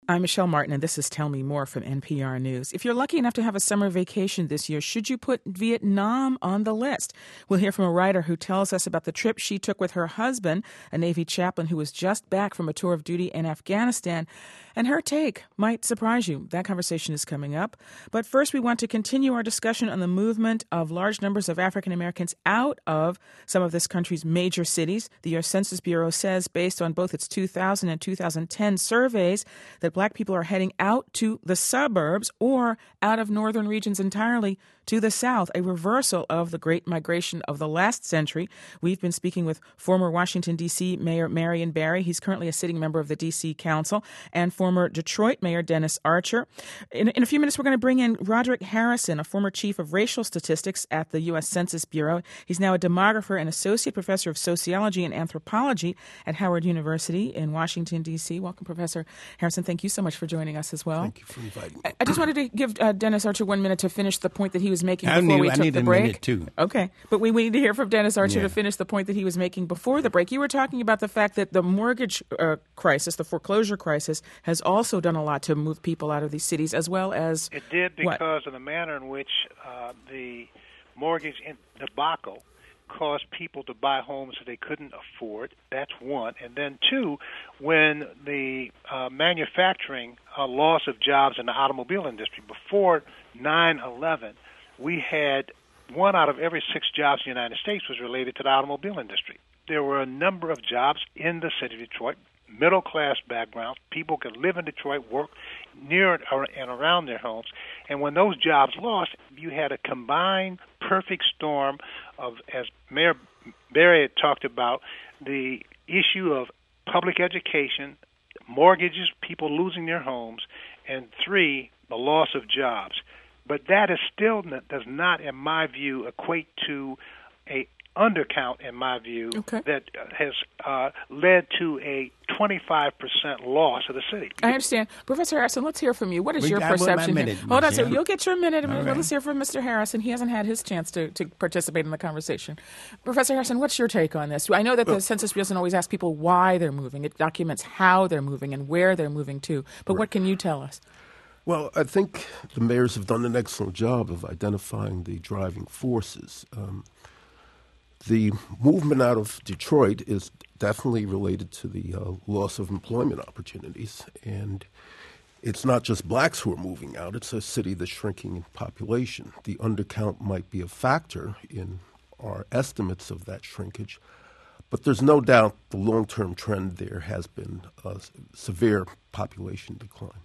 I'm Michelle Martin, and this is Tell Me More from NPR News. If you're lucky enough to have a summer vacation this year, should you put Vietnam on the list? We'll hear from a writer who tells us about the trip she took with her husband, a Navy chaplain who was just back from a tour of duty in Afghanistan. And her take might surprise you. That conversation is coming up. But first, we want to continue our discussion on the movement of large numbers of African Americans out of some of this country's major cities. The U.S. Census Bureau says, based on both its 2000 and 2010 surveys, that Black people are heading out to the suburbs or out of northern regions entirely to the South, a reversal of the great migration of the last century. We've been speaking with former Washington, D.C. Mayor Marion Barry. He's currently a sitting member of the D.C. Council, and former Detroit Mayor Dennis Archer. In a few minutes, we're going to bring in Roderick Harrison, a former chief of racial statistics at the U.S. Census Bureau. He's now a demographer and associate professor of sociology and anthropology at Howard University in Washington, D.C. Welcome, Professor Harrison. Thank you so much for joining us as well. Thank you for inviting me. I just wanted to give Dennis Archer 1 minute to finish the point that he was making I before we took need the a break. minute too. Okay, but we need to hear from Dennis Archer Yeah. to finish the point that he was making before the break. You were talking about the fact that the mortgage crisis, the foreclosure crisis, has also done a lot to move people out of these cities, as well as it did because of the manner in which the mortgage debacle caused people to buy homes that they couldn't afford. That's one. And then two, when the manufacturing loss of jobs in the automobile industry. Before 9/11, we had 1 out of every 6 jobs in the United States was related to the automobile industry. There were a number of jobs in the city of Detroit, middle-class backgrounds. People could live in Detroit, work near and around their homes. And when those jobs lost, you had a combined perfect storm of, as Mayor Barry had talked about, the issue of public education, mortgages, people losing their homes, and 3, the loss of jobs. But that is still does not, in my view, equate to a undercount, in my view, that has led to a 25% loss of the city. I understand. Professor Harrison, let's hear from you. What is your perception here? Hold on, sir. You'll get your minute. Right. Let's hear from Mr. Harrison. He hasn't had his chance to participate in the conversation. Professor Harrison, what's your take on this? I know that the Census Bureau doesn't always ask people why they're moving. It documents how they're moving and where they're moving to. But what can you tell us? Well, I think the mayors have done an excellent job of identifying the driving forces. The movement out of Detroit is definitely related to the loss of employment opportunities. And it's not just blacks who are moving out. It's a city that's shrinking in population. The undercount might be a factor in our estimates of that shrinkage. But there's no doubt the long-term trend there has been a severe population decline.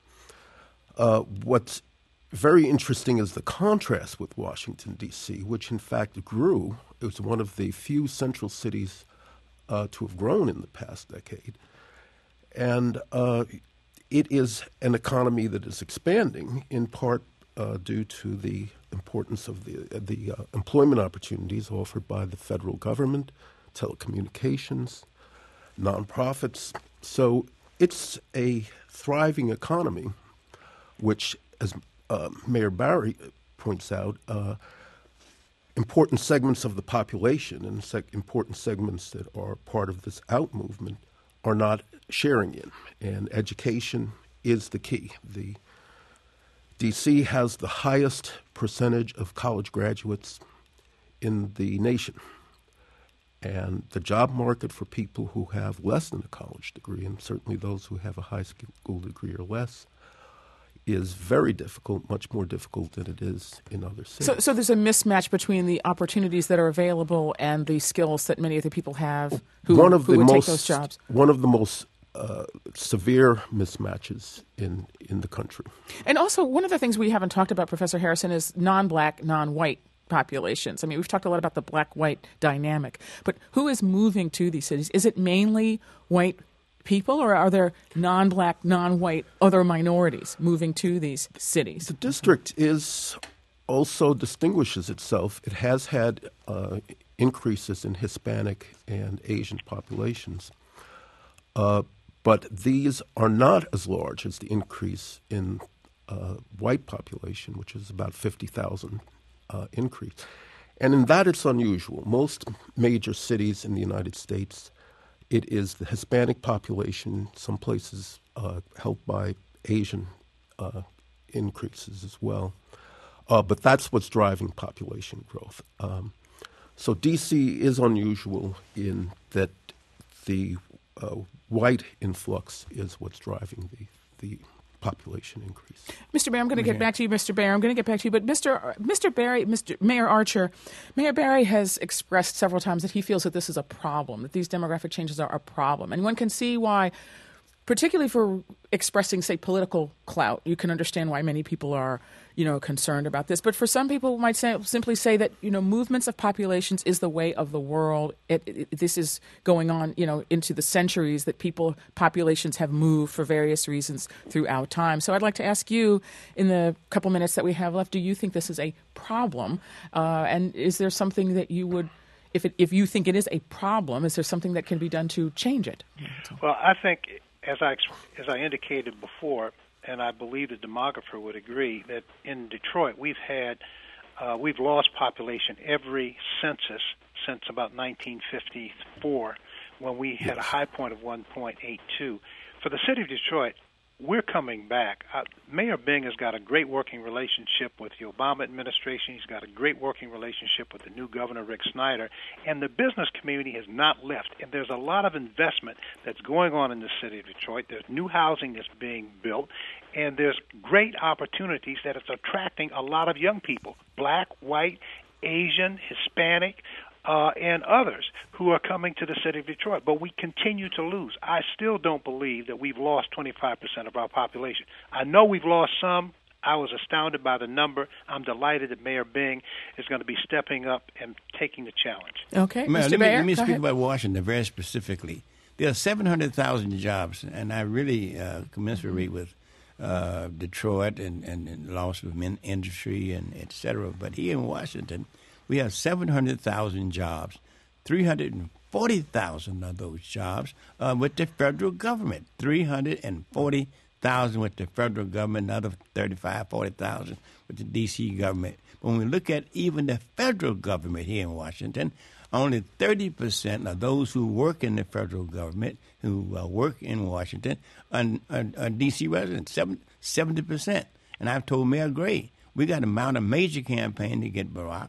What's very interesting is the contrast with Washington, D.C., which in fact grew. It was one of the few central cities to have grown in the past decade. And it is an economy that is expanding, in part due to the importance of the employment opportunities offered by the federal government, telecommunications, nonprofits. So it's a thriving economy, which, as Mayor Barry points out, important segments of the population and important segments that are part of this out movement are not sharing in. And education is the key. The D.C. has the highest percentage of college graduates in the nation. And the job market for people who have less than a college degree, and certainly those who have a high school degree or less, is very difficult, much more difficult than it is in other cities. So there's a mismatch between the opportunities that are available and the skills that many of the people have who would take those jobs. One of the most severe mismatches in the country. And also, one of the things we haven't talked about, Professor Harrison, is non-black, non-white populations. I mean, we've talked a lot about the black-white dynamic, but who is moving to these cities? Is it mainly white people, or are there non-black, non-white, other minorities moving to these cities? The district also distinguishes itself. It has had increases in Hispanic and Asian populations, but these are not as large as the increase in white population, which is about 50,000 increase. And in that, it's unusual. Most major cities in the United States, it is the Hispanic population, some places held by Asian increases as well. But that's what's driving population growth. So D.C. is unusual in that the white influx is what's driving the population increase. Mr. Barry, I'm going to get back to you, Mr. Barry. I'm going to get back to you. But Mr. Barry, Mayor Archer, Mayor Barry has expressed several times that he feels that this is a problem, that these demographic changes are a problem. And one can see why, particularly for expressing, say, political clout, you can understand why many people are, concerned about this. But for some people might simply say that, movements of populations is the way of the world. This is going on, into the centuries that populations have moved for various reasons throughout time. So I'd like to ask you, in the couple minutes that we have left, do you think this is a problem? And is there something that you would, if you think it is a problem, is there something that can be done to change it? Well, I think, as I indicated before, and I believe the demographer would agree, that in Detroit we've lost population every census since about 1954, when we had a high point of 1.82. For the city of Detroit, we're coming back. Mayor Bing has got a great working relationship with the Obama administration. He's got a great working relationship with the new governor, Rick Snyder, and the business community has not left. And there's a lot of investment that's going on in the city of Detroit. There's new housing that's being built, and there's great opportunities that is attracting a lot of young people, black, white, Asian, Hispanic, and others who are coming to the city of Detroit. But we continue to lose. I still don't believe that we've lost 25% of our population. I know we've lost some. I was astounded by the number. I'm delighted that Mayor Bing is going to be stepping up and taking the challenge. Okay, Mayor, Mr. Mayor, let me speak ahead. about Washington very specifically. There are 700,000 jobs, and I really commiserate with Detroit and loss of industry and et cetera. But here in Washington, we have 700,000 jobs. 340,000 of those jobs with the federal government. 340,000 with the federal government, another 35,000, 40,000 with the D.C. government. When we look at even the federal government here in Washington, only 30% of those who work in the federal government, who work in Washington, are D.C. residents, 70%. And I've told Mayor Gray, we got to mount a major campaign to get Barack,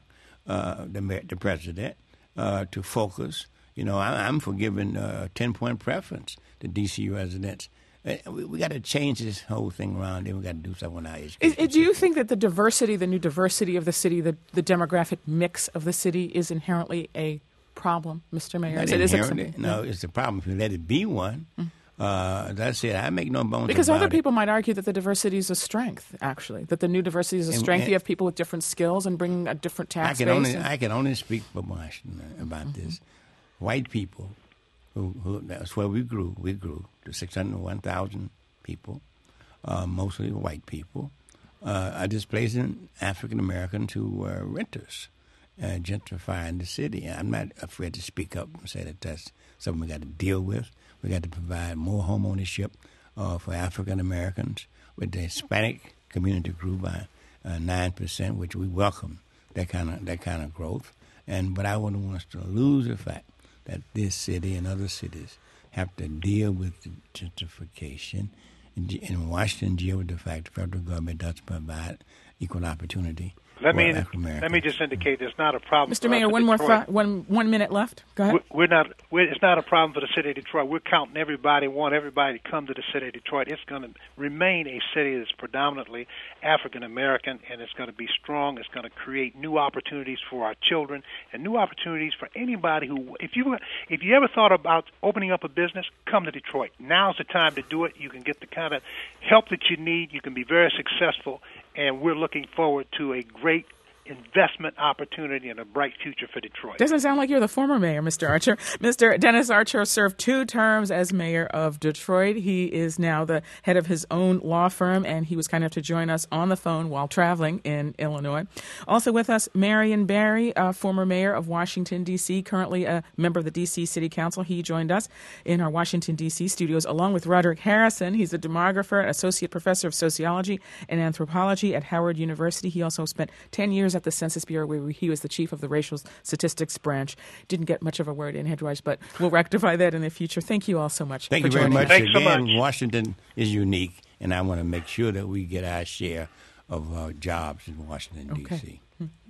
the president, to focus. I'm for giving a 10-point preference to D.C. residents. We got to change this whole thing around, and we got to do something on our education. Do you think that the new diversity of the city, the demographic mix of the city is inherently a problem, Mr. Mayor? No, it's a problem if you let it be one. As I said, I make no bones because about other people it. Might argue that the diversity is a strength, actually, that the new diversity is a strength. You have people with different skills and bringing a different tax base. I can only speak for Washington about this. White people, who that's where we grew to 601,000 people, mostly white people, are displacing African Americans who were renters, gentrifying the city. I'm not afraid to speak up and say that that's something we got to deal with. We got to provide more home ownership for African Americans. With the Hispanic community grew by 9%, which we welcome that kind of growth. But I wouldn't want us to lose the fact that this city and other cities have to deal with the gentrification, and Washington deal with the fact the federal government does provide equal opportunity. Let me just indicate there's not a problem. Mr. Mayor, one minute left. Go ahead. It's not a problem for the city of Detroit. We're counting everybody, want everybody to come to the city of Detroit. It's going to remain a city that's predominantly African American, and it's going to be strong. It's going to create new opportunities for our children and new opportunities for anybody who. If you ever thought about opening up a business, come to Detroit. Now's the time to do it. You can get the kind of help that you need. You can be very successful. And we're looking forward to a great investment opportunity and a bright future for Detroit. Doesn't sound like you're the former mayor, Mr. Archer. Mr. Dennis Archer served 2 terms as mayor of Detroit. He is now the head of his own law firm, and he was kind enough to join us on the phone while traveling in Illinois. Also with us, Marion Barry, former mayor of Washington, D.C., currently a member of the D.C. City Council. He joined us in our Washington, D.C. studios, along with Roderick Harrison. He's a demographer, associate professor of sociology and anthropology at Howard University. He also spent 10 years at the Census Bureau, where he was the chief of the racial statistics branch. Didn't get much of a word in edgewise, but we'll rectify that in the future. Thank you all so much. Thank you very much. Thanks so much. Washington is unique, and I want to make sure that we get our share of jobs in Washington, Okay. D.C.